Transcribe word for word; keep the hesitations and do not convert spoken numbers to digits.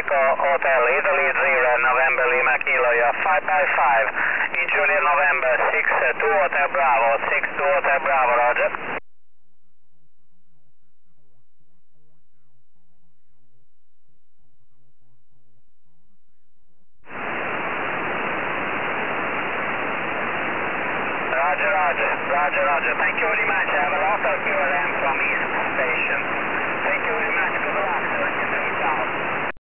Echo Hotel, Italy zero, November Lima Kilo, you're five by five. In Juliet November, six two Hotel Bravo, six two Hotel Bravo, roger. Roger, roger, roger, roger. Thank you very much. I have a lot of Q L M from East Station. Thank you very much. Good luck. seventy-three South.